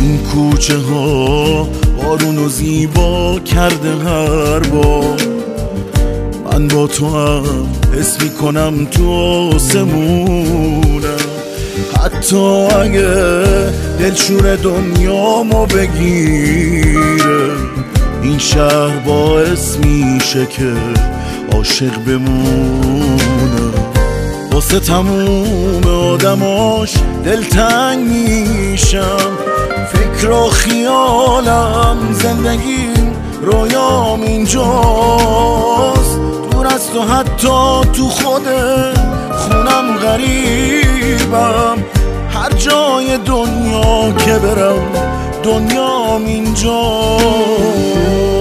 این کوچه ها بارونو زیبا کرده هر بار. من با تو هم حس میکنم تو آسمونم، حتی اگه دلشور دنیامو بگیره. این شهر باعث میشه که عاشق بمونه. واسه تموم آدماش دلتنگ میشم، فکر و خیالم زندگیم رویام اینجاست. دور از تو حتی تو خود خونم غریبم، هر جای دنیا که برم دنیام اینجاست.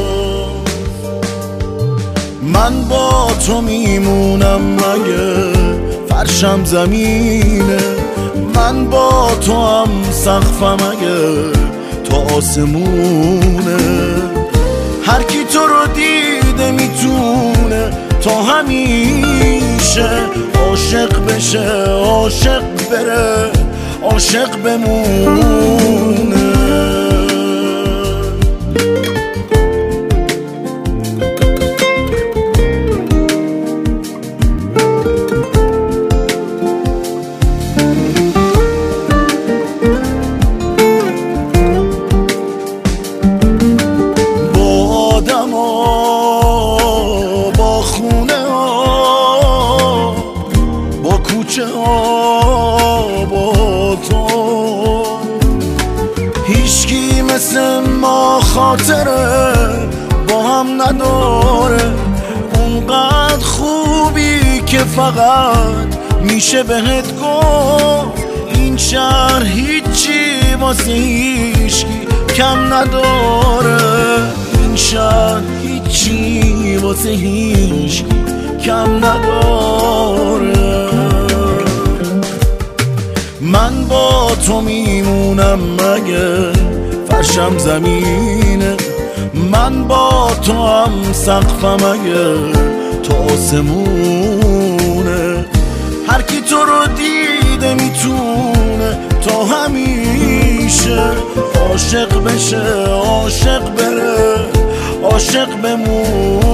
من با تو میمونم مگه فرشم زمینه، من با تو هم سقفم اگه تا آسمونه. هر کی تو رو دیده میتونه تا همیشه عاشق بشه، عاشق بره، عاشق بمونه. با خونه ها، با کوچه ها، با تو هیچکی مثل ما خاطره با هم نداره. اونقدر خوبی که فقط میشه بهت گفت این شهر هیچی واسه هیچکی کم نداره. این شهر هیچی واسه هیچکی کم نداره. من با تو میمونم مگه فرشم زمینه، من با تو هم سقفم اگه تا آسمونه. هر کی تو رو دیده میتونه تا همیشه عاشق بشه، عاشق بره، عاشق بمونه.